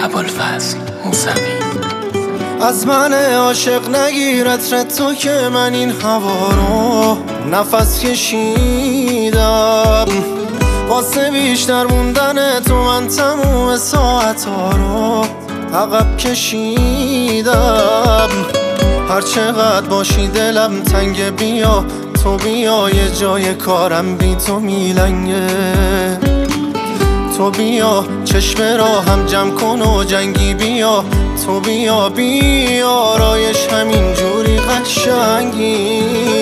ابوالفضل موسوی. از من عاشق نگیر عطر تو که من این هوا رو نفس کشیدم، واسه بیشتر موندن تو من تموم ساعتها رو عقب کشیدم. هر چقدر باشی دلم تنگ، بیا تو بیا، یه جای کارم بی تو میلنگه. تو بیا چشم راهم جمع کن و جنگی، بیا تو بیا بیا رایش همین جوری قشنگی.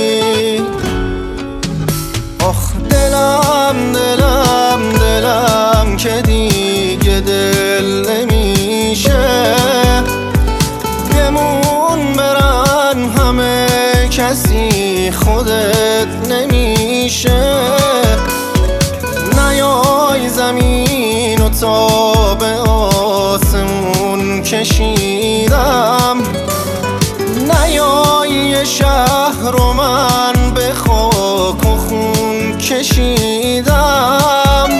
آخ دلم دلم دلم که دیگه دل نمیشه، بمون برن همه کسی خودت نمیشه. نیای زمین و تا به آسمون کشیدم، نیای شهر رو من به خاک و خون کشیدم.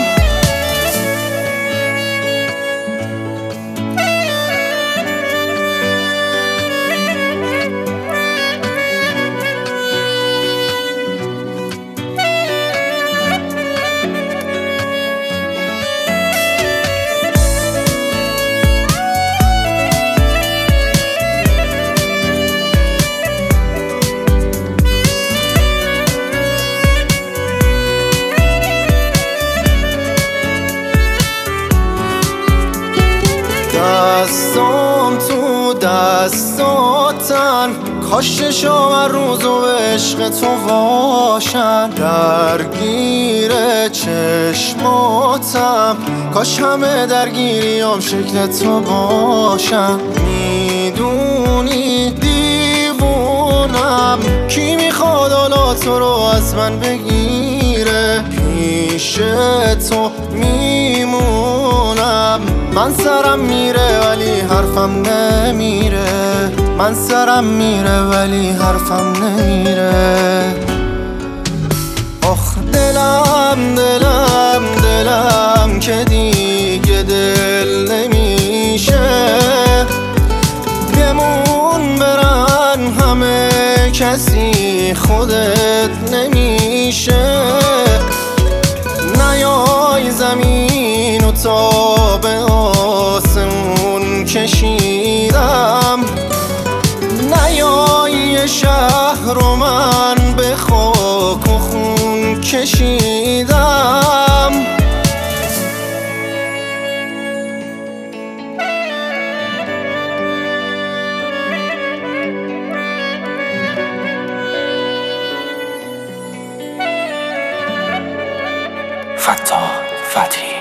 دستام تو دستاتن، کاش چشام روز و عشق تو باشن. درگیر چشماتم، کاش همه درگیریام شکل تو باشن. میدونی دیوونم، کی میخواد حالا تو رو از من بگیره؟ پیش تو میمونم، من سرم میره ولی حرفم نمیره، من سرم میره ولی حرفم نمیره. آخ دلم دلم دلم که دیگه دل نمیشه، بمون برن همه کسی خودت نمیشه. نیای زمین و تا به آسمون کشیدم، نیای شهر رو من به خاک و خون کشیدم. فتاح فتحی.